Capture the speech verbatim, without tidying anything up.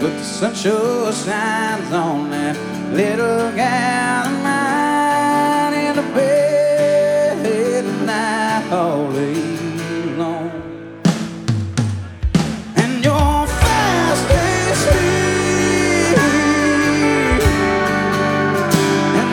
but the sun sure shines on that little gal.